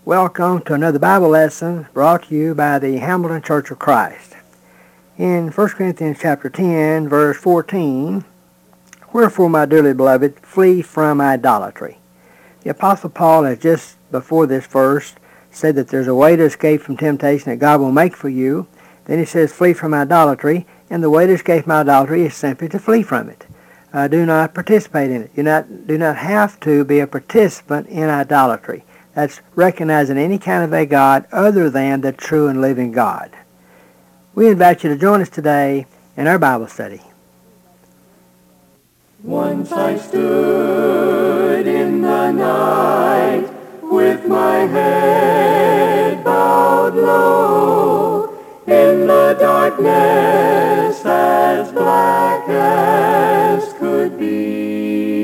Welcome to another Bible lesson brought to you by the Hamilton Church of Christ. In 1 Corinthians chapter 10, verse 14, "Wherefore, my dearly beloved, flee from idolatry." The Apostle Paul has just before this verse said that there's a way to escape from temptation that God will make for you. Then he says, flee from idolatry, and the way to escape from idolatry is simply to flee from it. Do not participate in it. Do not have to be a participant in idolatry. That's recognizing any kind of a God other than the true and living God. We invite you to join us today in our Bible study. Once I stood in the night with my head bowed low, in the darkness as black as could be,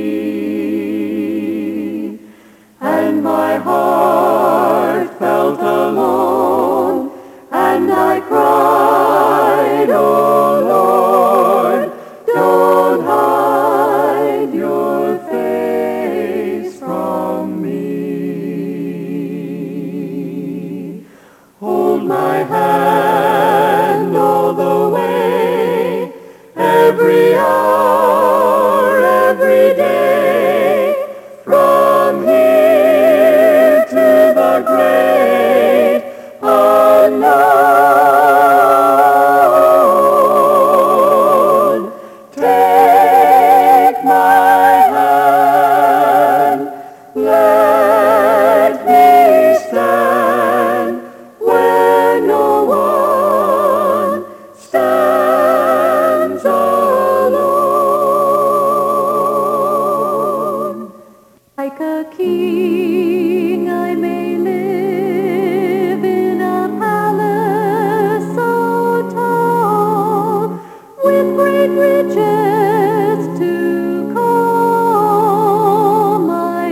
and my heart felt alone, and I cried, "Oh Lord, don't hide your face from me. Hold my hand all the way, every hour, every day, from here to the great unknown. Take my hand, let me stand where no one stands alone. Like a king I may live in a palace so tall, with great riches to call my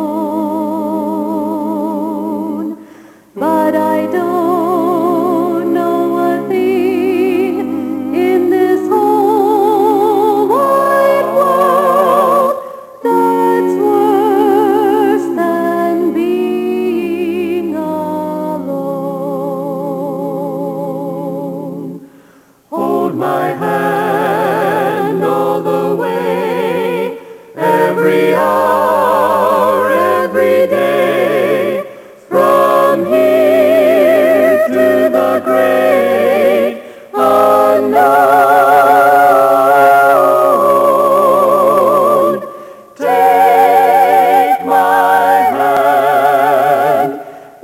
own. But I don't know a thing in this whole wide world that's worse than being alone. Hold my hand all the way, every hour, every day, from here to the great unknown. Take my hand,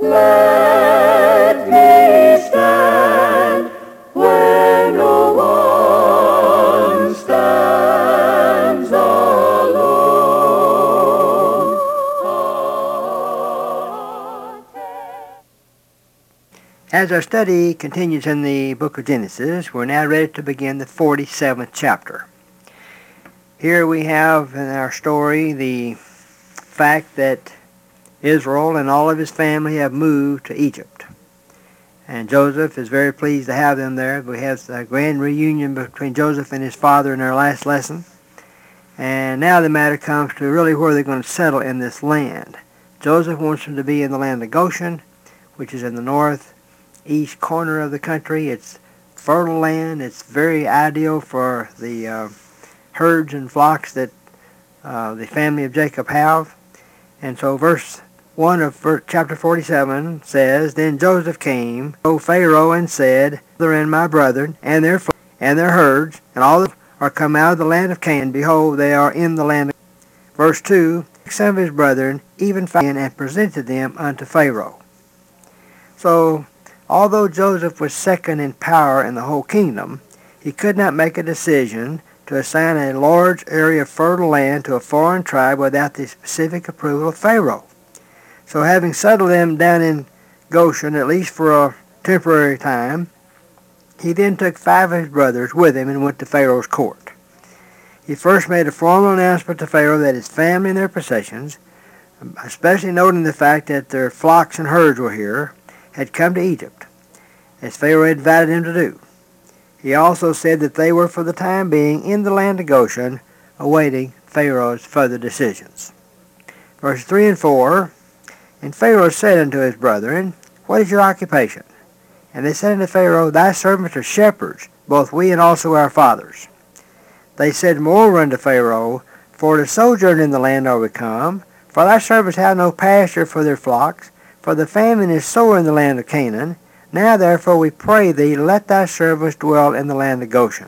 let me stand where no one stands alone. As our study continues in the book of Genesis, we're now ready to begin the 47th chapter. Here we have in our story the fact that Israel and all of his family have moved to Egypt. And Joseph is very pleased to have them there. We have a grand reunion between Joseph and his father in our last lesson. And now the matter comes to really where they're going to settle in this land. Joseph wants them to be in the land of Goshen, which is in the northeast corner of the country. It's fertile land. It's very ideal for the herds and flocks that the family of Jacob have. And so verse 1 of chapter 47 says, "Then Joseph came, O Pharaoh, and said, and my brethren, and their herds, and all that are come out of the land of Canaan, behold, they are in the land of..." Verse 2, "Some of his brethren even found and presented them unto Pharaoh." So, although Joseph was second in power in the whole kingdom, he could not make a decision to assign a large area of fertile land to a foreign tribe without the specific approval of Pharaoh. So having settled them down in Goshen, at least for a temporary time, he then took 5 of his brothers with him and went to Pharaoh's court. He first made a formal announcement to Pharaoh that his family and their possessions, especially noting the fact that their flocks and herds were here, had come to Egypt, as Pharaoh had invited him to do. He also said that they were for the time being in the land of Goshen, awaiting Pharaoh's further decisions. Verses 3 and 4, And Pharaoh said unto his brethren, What is your occupation? And they said unto Pharaoh, Thy servants are shepherds, both we and also our fathers. They said moreover unto Pharaoh, For to sojourn in the land are we come, for thy servants have no pasture for their flocks, for the famine is sore in the land of Canaan. Now therefore we pray thee, let thy servants dwell in the land of Goshen.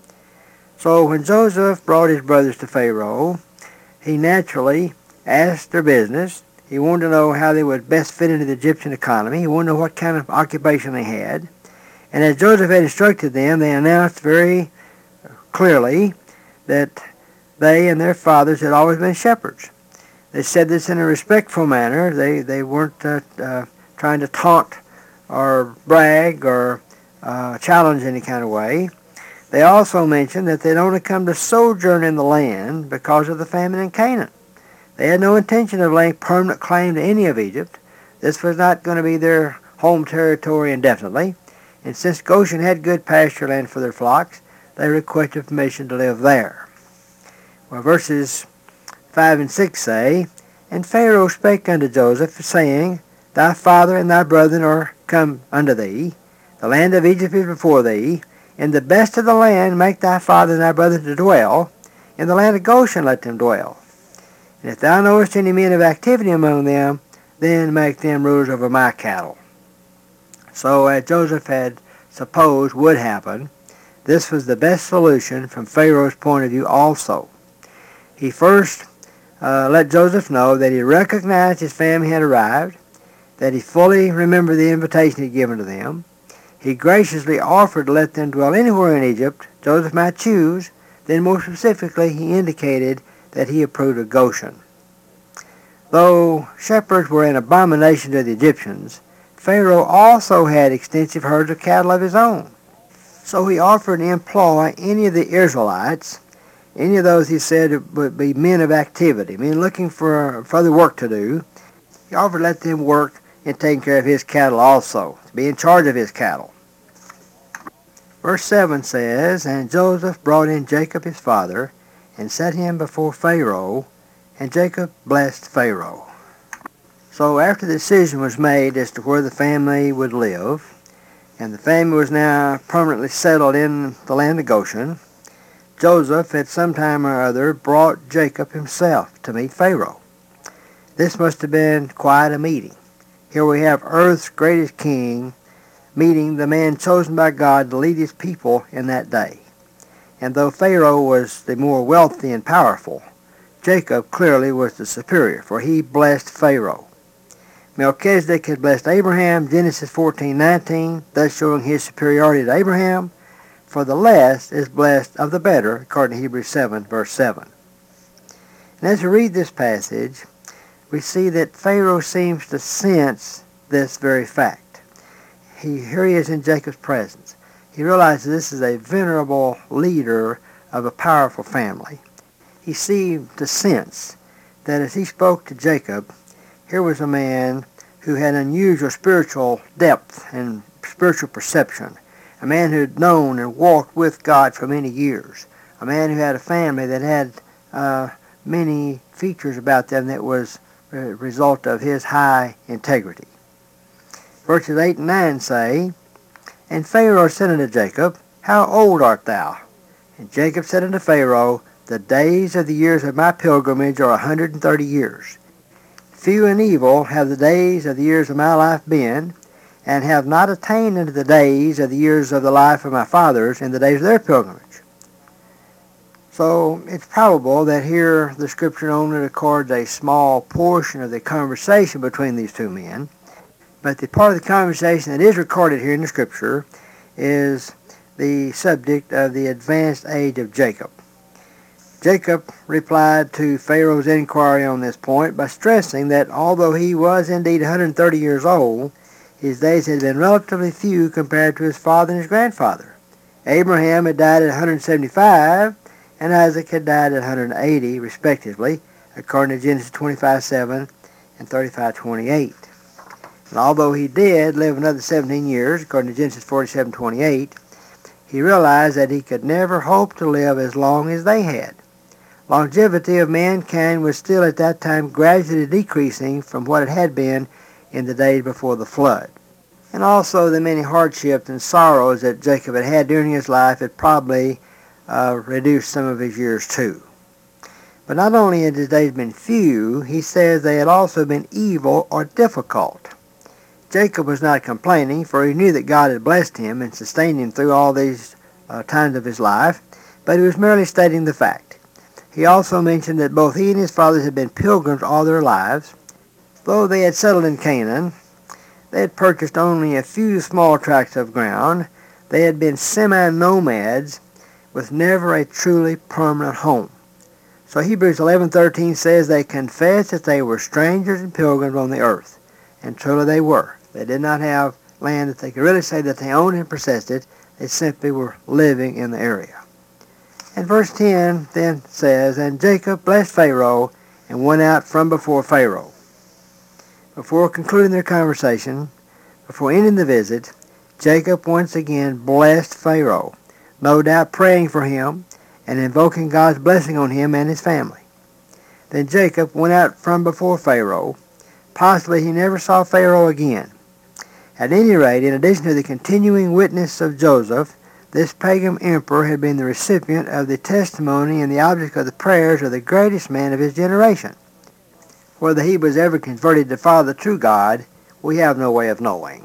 So when Joseph brought his brothers to Pharaoh, he naturally asked their business. He wanted to know how they would best fit into the Egyptian economy. He wanted to know what kind of occupation they had. And as Joseph had instructed them, they announced very clearly that they and their fathers had always been shepherds. They said this in a respectful manner. They weren't trying to taunt or brag or challenge any kind of way. They also mentioned that they'd only come to sojourn in the land because of the famine in Canaan. They had no intention of laying permanent claim to any of Egypt. This was not going to be their home territory indefinitely. And since Goshen had good pasture land for their flocks, they requested permission to live there. Well, verses 5 and 6 say, And Pharaoh spake unto Joseph, saying, Thy father and thy brethren are come unto thee. The land of Egypt is before thee. In the best of the land make thy father and thy brethren to dwell. In the land of Goshen let them dwell. And if thou knowest any men of activity among them, then make them rulers over my cattle. So as Joseph had supposed would happen, this was the best solution from Pharaoh's point of view also. He first let Joseph know that he recognized his family had arrived, that he fully remembered the invitation he had given to them. He graciously offered to let them dwell anywhere in Egypt Joseph might choose. Then more specifically, he indicated that he approved of Goshen. Though shepherds were an abomination to the Egyptians, Pharaoh also had extensive herds of cattle of his own. So he offered to employ any of the Israelites, any of those he said would be men of activity, men looking for further work to do. He offered to let them work in taking care of his cattle also, to be in charge of his cattle. Verse 7 says, And Joseph brought in Jacob his father, and set him before Pharaoh, and Jacob blessed Pharaoh. So after the decision was made as to where the family would live, and the family was now permanently settled in the land of Goshen, Joseph at some time or other brought Jacob himself to meet Pharaoh. This must have been quite a meeting. Here we have earth's greatest king meeting the man chosen by God to lead his people in that day. And though Pharaoh was the more wealthy and powerful, Jacob clearly was the superior, for he blessed Pharaoh. Melchizedek had blessed Abraham, Genesis 14:19, thus showing his superiority to Abraham, for the less is blessed of the better, according to Hebrews 7, verse 7. And as we read this passage, we see that Pharaoh seems to sense this very fact. Here he is in Jacob's presence. He realizes this is a venerable leader of a powerful family. He seemed to sense that as he spoke to Jacob, here was a man who had unusual spiritual depth and spiritual perception, a man who had known and walked with God for many years, a man who had a family that had many features about them that was a result of his high integrity. Verses 8 and 9 say, And Pharaoh said unto Jacob, How old art thou? And Jacob said unto Pharaoh, The days of the years of my pilgrimage are 130 years. Few and evil have the days of the years of my life been, and have not attained unto the days of the years of the life of my fathers in the days of their pilgrimage. So it's probable that here the Scripture only records a small portion of the conversation between these two men, but the part of the conversation that is recorded here in the Scripture is the subject of the advanced age of Jacob. Jacob replied to Pharaoh's inquiry on this point by stressing that although he was indeed 130 years old, his days had been relatively few compared to his father and his grandfather. Abraham had died at 175, and Isaac had died at 180, respectively, according to Genesis 25:7 and 35:28. And although he did live another 17 years, according to Genesis 47:28, he realized that he could never hope to live as long as they had. Longevity of mankind was still at that time gradually decreasing from what it had been in the days before the flood. And also the many hardships and sorrows that Jacob had had during his life had probably reduced some of his years too. But not only had his days been few, he says they had also been evil or difficult. Jacob was not complaining, for he knew that God had blessed him and sustained him through all these times of his life, but he was merely stating the fact. He also mentioned that both he and his fathers had been pilgrims all their lives. Though they had settled in Canaan, they had purchased only a few small tracts of ground. They had been semi-nomads with never a truly permanent home. So Hebrews 11:13 says they confessed that they were strangers and pilgrims on the earth. And truly they were. They did not have land that they could really say that they owned and possessed it. They simply were living in the area. And verse 10 then says, And Jacob blessed Pharaoh and went out from before Pharaoh. Before concluding their conversation, before ending the visit, Jacob once again blessed Pharaoh, no doubt praying for him and invoking God's blessing on him and his family. Then Jacob went out from before Pharaoh. Possibly he never saw Pharaoh again. At any rate, in addition to the continuing witness of Joseph, this pagan emperor had been the recipient of the testimony and the object of the prayers of the greatest man of his generation. Whether he was ever converted to follow the true God, we have no way of knowing.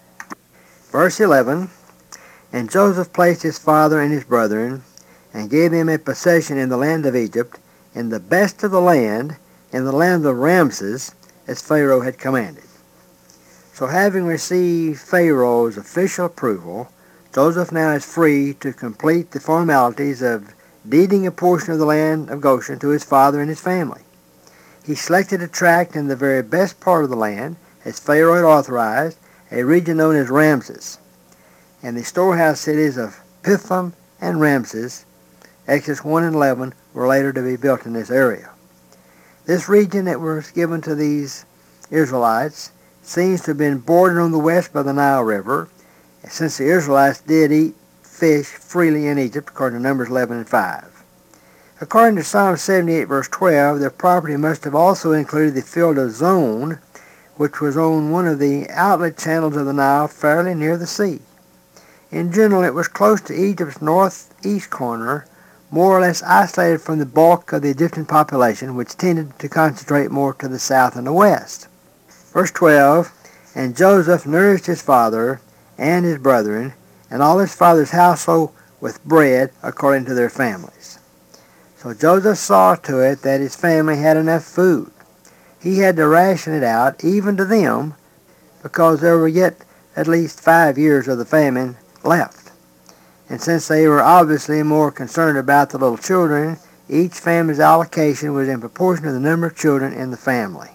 Verse 11, And Joseph placed his father and his brethren, and gave them a possession in the land of Egypt, in the best of the land, in the land of Ramses, as Pharaoh had commanded. So having received Pharaoh's official approval, Joseph now is free to complete the formalities of deeding a portion of the land of Goshen to his father and his family. He selected a tract in the very best part of the land, as Pharaoh had authorized, a region known as Ramses, and the storehouse cities of Pithom and Ramses, Exodus 1 and 11, were later to be built in this area. This region that was given to these Israelites seems to have been bordered on the west by the Nile River, since the Israelites did eat fish freely in Egypt, according to Numbers 11 and 5. According to Psalm 78, verse 12, their property must have also included the field of Zon, which was on one of the outlet channels of the Nile fairly near the sea. In general, it was close to Egypt's northeast corner, more or less isolated from the bulk of the Egyptian population, which tended to concentrate more to the south and the west. Verse 12, And Joseph nourished his father and his brethren, and all his father's household with bread according to their families. So Joseph saw to it that his family had enough food. He had to ration it out, even to them, because there were yet at least 5 years of the famine left. And since they were obviously more concerned about the little children, each family's allocation was in proportion to the number of children in the family.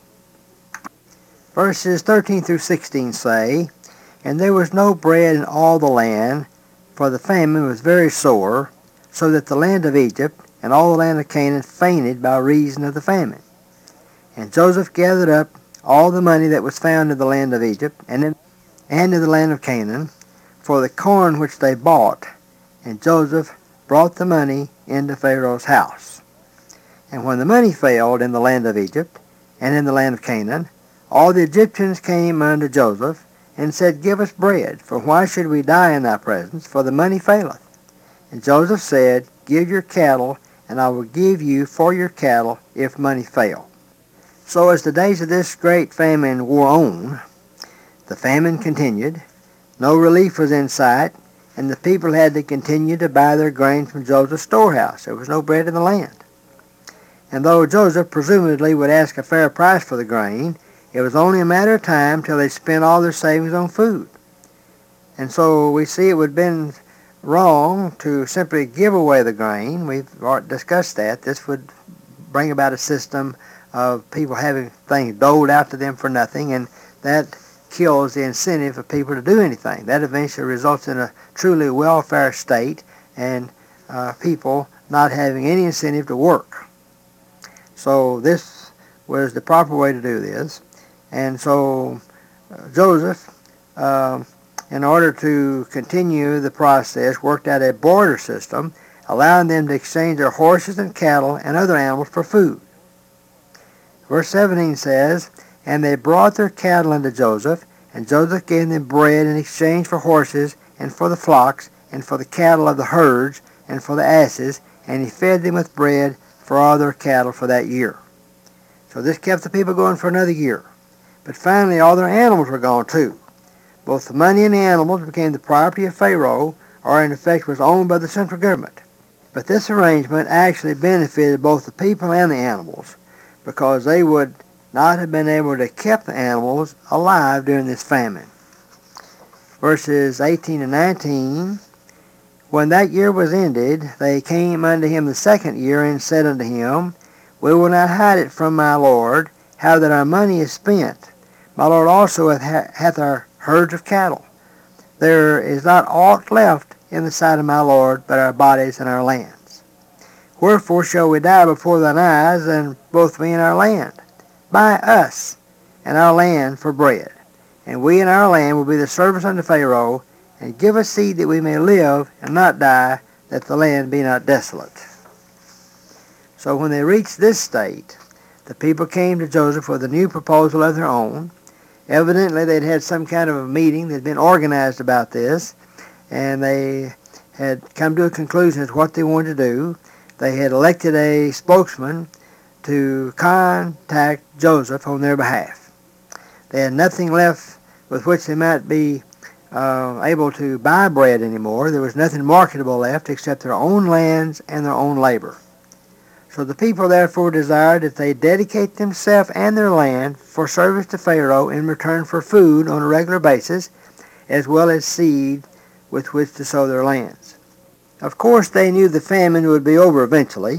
Verses 13 through 16 say, And there was no bread in all the land, for the famine was very sore, so that the land of Egypt and all the land of Canaan fainted by reason of the famine. And Joseph gathered up all the money that was found in the land of Egypt and in the land of Canaan, for the corn which they bought, and Joseph brought the money into Pharaoh's house. And when the money failed in the land of Egypt and in the land of Canaan, all the Egyptians came unto Joseph, and said, Give us bread, for why should we die in thy presence? For the money faileth. And Joseph said, Give your cattle, and I will give you for your cattle if money fail. So as the days of this great famine wore on, the famine continued, no relief was in sight, and the people had to continue to buy their grain from Joseph's storehouse. There was no bread in the land. And though Joseph presumably would ask a fair price for the grain, it was only a matter of time till they spent all their savings on food. And so we see it would have been wrong to simply give away the grain. We've discussed that. This would bring about a system of people having things doled out to them for nothing, and that kills the incentive for people to do anything. That eventually results in a truly welfare state and people not having any incentive to work. So this was the proper way to do this. And so Joseph, in order to continue the process, worked out a barter system allowing them to exchange their horses and cattle and other animals for food. Verse 17 says, "And they brought their cattle unto Joseph, and Joseph gave them bread in exchange for horses, and for the flocks, and for the cattle of the herds, and for the asses, and he fed them with bread for all their cattle for that year." So this kept the people going for another year. But finally all their animals were gone too. Both the money and the animals became the property of Pharaoh, or in effect was owned by the central government. But this arrangement actually benefited both the people and the animals, because they would not have been able to keep the animals alive during this famine. Verses 18 and 19, "When that year was ended, they came unto him the second year, and said unto him, We will not hide it from my Lord, how that our money is spent. My Lord also hath our herds of cattle. There is not aught left in the sight of my Lord, but our bodies and our lands. Wherefore shall we die before thine eyes, and both we and our land? Buy us and our land for bread, and we and our land will be the servants unto Pharaoh, and give us seed that we may live and not die, that the land be not desolate." So when they reached this state, the people came to Joseph with a new proposal of their own. Evidently they'd had some kind of a meeting that had been organized about this, and they had come to a conclusion as to what they wanted to do. They had elected a spokesman to contact Joseph on their behalf. They had nothing left with which they might be able to buy bread anymore. There was nothing marketable left except their own lands and their own labor. So the people therefore desired that they dedicate themselves and their land for service to Pharaoh in return for food on a regular basis, as well as seed with which to sow their lands. Of course, they knew the famine would be over eventually,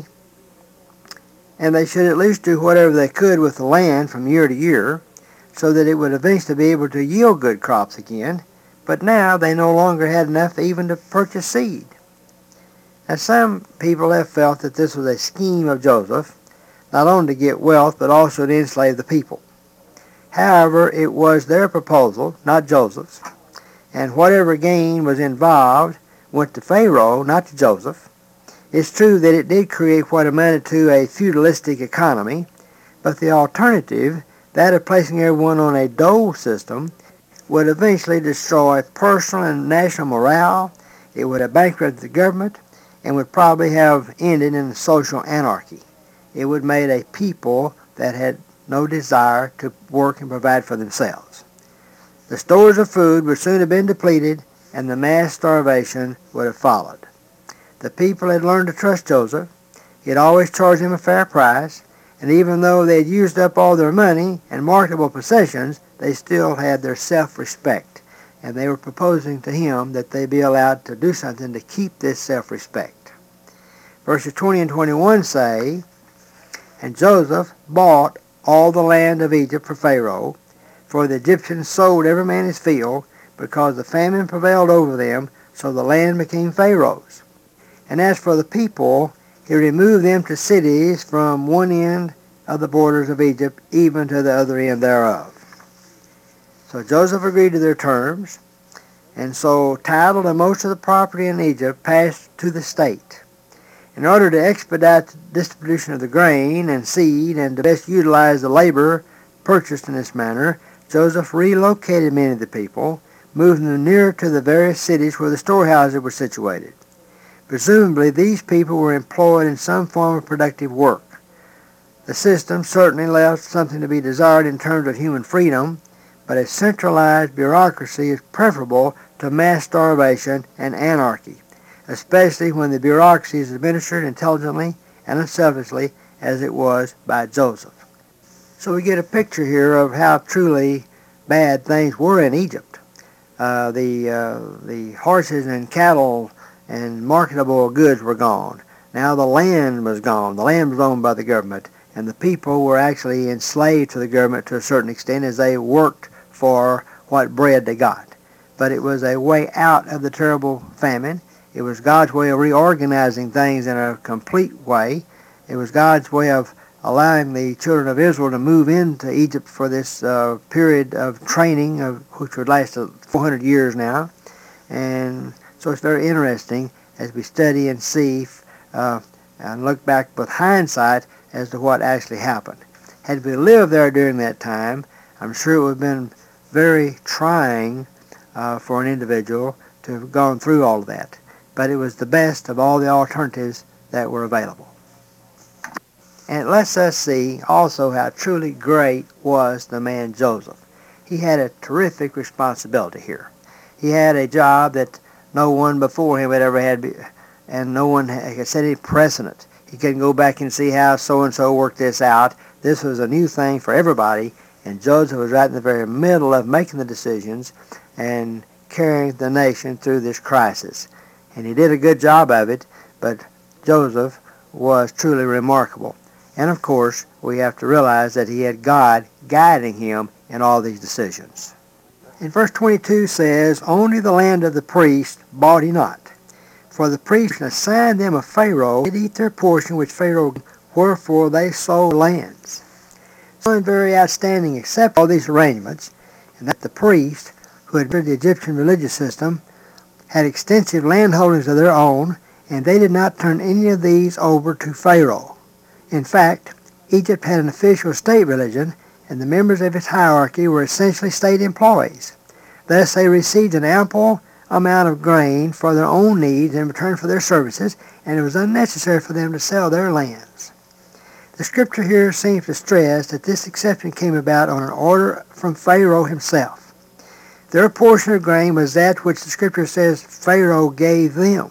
and they should at least do whatever they could with the land from year to year, so that it would eventually be able to yield good crops again. But now they no longer had enough even to purchase seed. Now some people have felt that this was a scheme of Joseph, not only to get wealth, but also to enslave the people. However, it was their proposal, not Joseph's, and whatever gain was involved went to Pharaoh, not to Joseph. It's true that it did create what amounted to a feudalistic economy, but the alternative, that of placing everyone on a dole system, would eventually destroy personal and national morale. It would have bankrupted the government, and would probably have ended in social anarchy. It would have made a people that had no desire to work and provide for themselves. The stores of food would soon have been depleted, and the mass starvation would have followed. The people had learned to trust Joseph. He had always charged them a fair price, and even though they had used up all their money and marketable possessions, they still had their self-respect, and they were proposing to him that they be allowed to do something to keep this self-respect. Verses 20 and 21 say, "And Joseph bought all the land of Egypt for Pharaoh, for the Egyptians sold every man his field, because the famine prevailed over them, so the land became Pharaoh's. And as for the people, he removed them to cities from one end of the borders of Egypt, even to the other end thereof." So Joseph agreed to their terms, and so title and most of the property in Egypt passed to the state. In order to expedite the distribution of the grain and seed and to best utilize the labor purchased in this manner, Joseph relocated many of the people, moving them nearer to the various cities where the storehouses were situated. Presumably, these people were employed in some form of productive work. The system certainly left something to be desired in terms of human freedom, but a centralized bureaucracy is preferable to mass starvation and anarchy, especially when the bureaucracy is administered intelligently and unselfishly as it was by Joseph. So we get a picture here of how truly bad things were in Egypt. The horses and cattle and marketable goods were gone. Now the land was gone. The land was owned by the government, and the people were actually enslaved to the government to a certain extent as they worked for what bread they got. But it was a way out of the terrible famine. It was God's way of reorganizing things in a complete way. It was God's way of allowing the children of Israel to move into Egypt for this period of training, which would last 400 years now. And so it's very interesting as we study and see and look back with hindsight as to what actually happened. Had we lived there during that time, I'm sure it would have been very trying for an individual to have gone through all of that. But it was the best of all the alternatives that were available. And it lets us see also how truly great was the man Joseph. He had a terrific responsibility here. He had a job that no one before him had ever had, and no one had set any precedent. He couldn't go back and see how so-and-so worked this out. This was a new thing for everybody, and Joseph was right in the very middle of making the decisions and carrying the nation through this crisis. And he did a good job of it, but Joseph was truly remarkable. And of course, we have to realize that he had God guiding him in all these decisions. In verse 22 says, "Only the land of the priests bought he not. For the priests assigned them of Pharaoh, did eat their portion which Pharaoh, wherefore they sold lands." So very outstanding, except all these arrangements, and that the priests, who had entered the Egyptian religious system, had extensive landholdings of their own, and they did not turn any of these over to Pharaoh. In fact, Egypt had an official state religion, and the members of its hierarchy were essentially state employees. Thus they received an ample amount of grain for their own needs in return for their services, and it was unnecessary for them to sell their lands. The scripture here seems to stress that this exception came about on an order from Pharaoh himself. Their portion of grain was that which the scripture says Pharaoh gave them.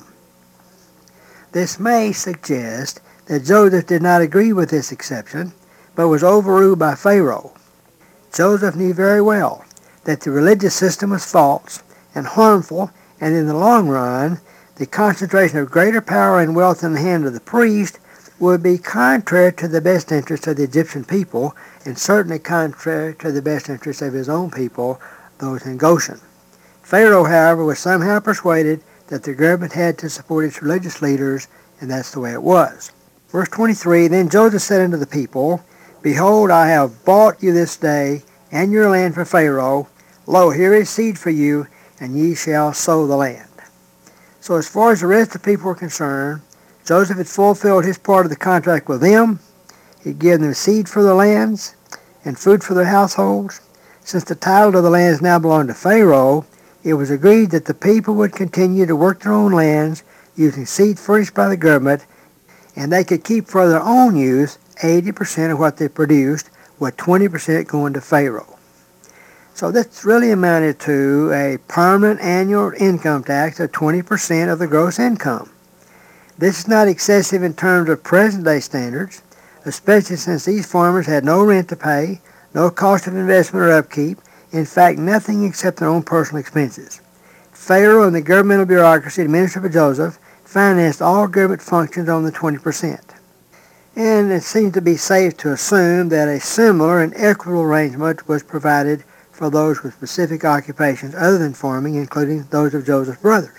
This may suggest that Joseph did not agree with this exception, but was overruled by Pharaoh. Joseph knew very well that the religious system was false and harmful, and in the long run, the concentration of greater power and wealth in the hand of the priest would be contrary to the best interests of the Egyptian people, and certainly contrary to the best interests of his own people, those in Goshen. Pharaoh, however, was somehow persuaded that the government had to support its religious leaders, and that's the way it was. Verse 23, "Then Joseph said unto the people, Behold, I have bought you this day, and your land for Pharaoh. Lo, here is seed for you, and ye shall sow the land." So as far as the rest of the people were concerned, Joseph had fulfilled his part of the contract with them. He'd given them seed for their lands and food for their households. Since the title of the lands now belonged to Pharaoh, it was agreed that the people would continue to work their own lands using seed furnished by the government, and they could keep for their own use 80% of what they produced, with 20% going to Pharaoh. So this really amounted to a permanent annual income tax of 20% of the gross income. This is not excessive in terms of present-day standards, especially since these farmers had no rent to pay, no cost of investment or upkeep, in fact nothing except their own personal expenses. Pharaoh and the governmental bureaucracy administered by Joseph financed all government functions on the 20%. And it seems to be safe to assume that a similar and equitable arrangement was provided for those with specific occupations other than farming, including those of Joseph's brothers.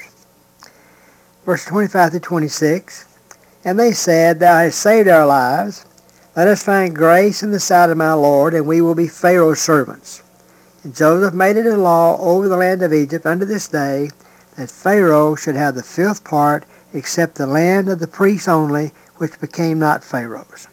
Verse 25 to 26, "And they said, Thou hast saved our lives. Let us find grace in the sight of my Lord, and we will be Pharaoh's servants. And Joseph made it a law over the land of Egypt unto this day, that Pharaoh should have the fifth part, except the land of the priests only, which became not Pharaoh's."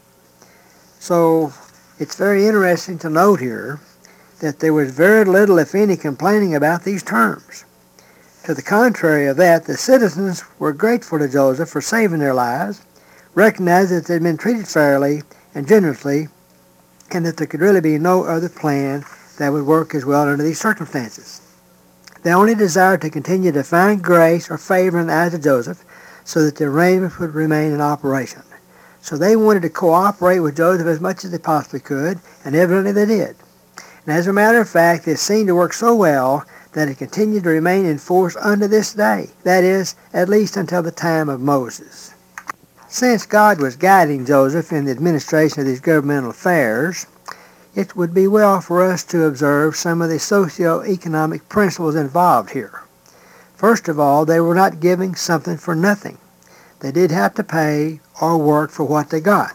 So it's very interesting to note here that there was very little, if any, complaining about these terms. To the contrary of that, the citizens were grateful to Joseph for saving their lives, recognized that they had been treated fairly and generously, and that there could really be no other plan that would work as well under these circumstances. They only desired to continue to find grace or favor in the eyes of Joseph so that the arrangement would remain in operation. So they wanted to cooperate with Joseph as much as they possibly could, and evidently they did. And as a matter of fact, it seemed to work so well that it continued to remain in force unto this day, that is, at least until the time of Moses. Since God was guiding Joseph in the administration of these governmental affairs, it would be well for us to observe some of the socio-economic principles involved here. First of all, they were not giving something for nothing. They did have to pay or work for what they got.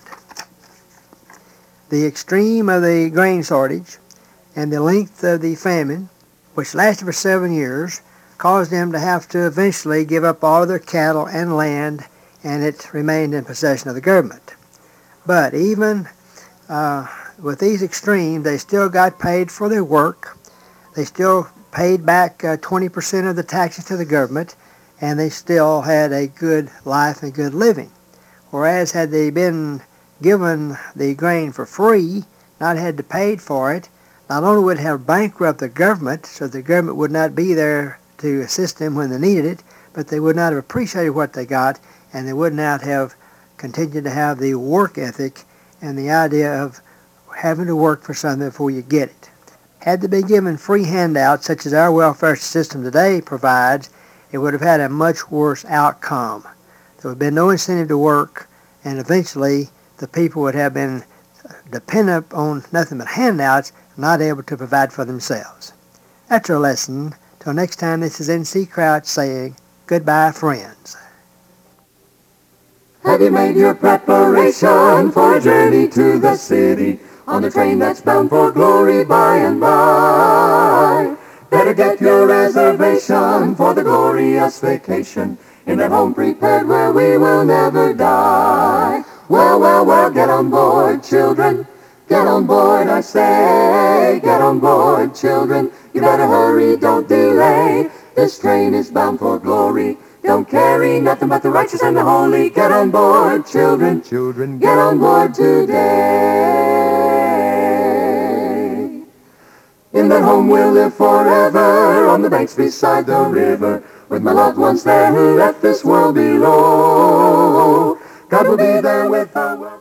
The extreme of the grain shortage and the length of the famine, which lasted for 7 years, caused them to have to eventually give up all of their cattle and land, and it remained in possession of the government. But even with these extremes, they still got paid for their work. They still paid back 20% of the taxes to the government, and they still had a good life and good living. Whereas had they been given the grain for free, not had to pay for it, not only would it have bankrupted the government, so the government would not be there to assist them when they needed it, but they would not have appreciated what they got, and they would not have continued to have the work ethic and the idea of having to work for something before you get it. Had they been given free handouts, such as our welfare system today provides, it would have had a much worse outcome. There would have been no incentive to work, and eventually the people would have been dependent on nothing but handouts, not able to provide for themselves. That's our lesson. Till next time, this is N.C. Crouch saying, goodbye, friends. Have you made your preparation for a journey to the city on the train that's bound for glory by and by? Better get your reservation for the glorious vacation in that home prepared where we will never die. Well, well, well, get on board, children. Get on board, I say. Get on board, children. You better hurry, don't delay. This train is bound for glory. Don't carry nothing but the righteous and the holy. Get on board, children. Children, get on board today. In that home we'll live forever, on the banks beside the river, with my loved ones there who left this world below. God will be there with our world.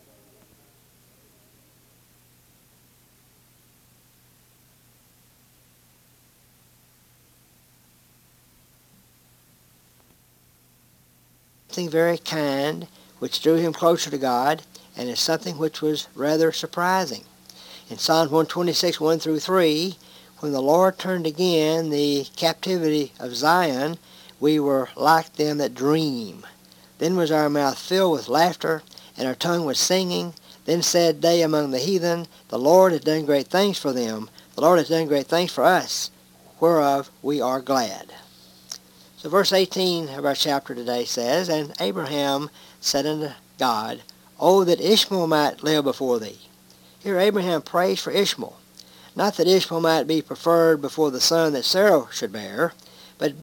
Something very kind, which drew him closer to God, and is something which was rather surprising. In Psalms 126, 1 through 3, when the Lord turned again the captivity of Zion, we were like them that dream. Then was our mouth filled with laughter, and our tongue was singing. Then said they among the heathen, the Lord has done great things for them. The Lord has done great things for us, whereof we are glad. So verse 18 of our chapter today says, And Abraham said unto God, Oh, that Ishmael might live before thee. Here Abraham prays for Ishmael. Not that Ishmael might be preferred before the son that Sarah should bear,